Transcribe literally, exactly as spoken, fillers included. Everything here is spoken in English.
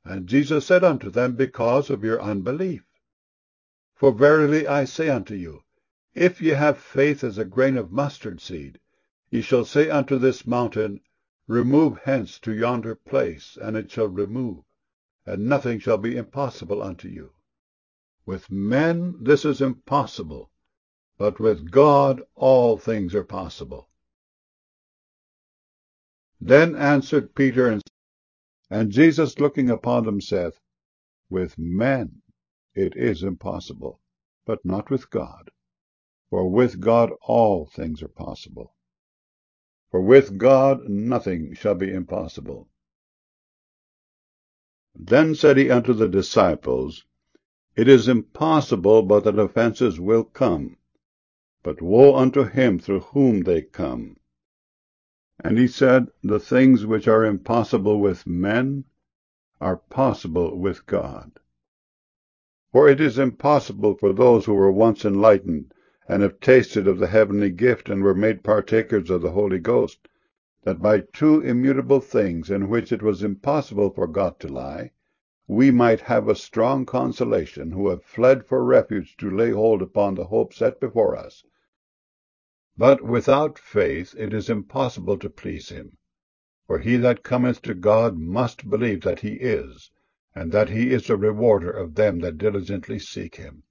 And Jesus said unto them, Because of your unbelief. For verily I say unto you, if ye have faith as a grain of mustard seed, ye shall say unto this mountain, Remove hence to yonder place, and it shall remove, and nothing shall be impossible unto you. With men this is impossible, but with God all things are possible. Then answered Peter, and, and Jesus looking upon them saith, With men it is impossible, but not with God. For with God all things are possible. For with God nothing shall be impossible. Then said he unto the disciples, It is impossible but that offenses will come, but woe unto him through whom they come. And he said, The things which are impossible with men are possible with God. For it is impossible for those who were once enlightened, and have tasted of the heavenly gift, and were made partakers of the Holy Ghost, that by two immutable things, in which it was impossible for God to lie, we might have a strong consolation, who have fled for refuge to lay hold upon the hope set before us. But without faith it is impossible to please him. For he that cometh to God must believe that he is, and that he is a rewarder of them that diligently seek him.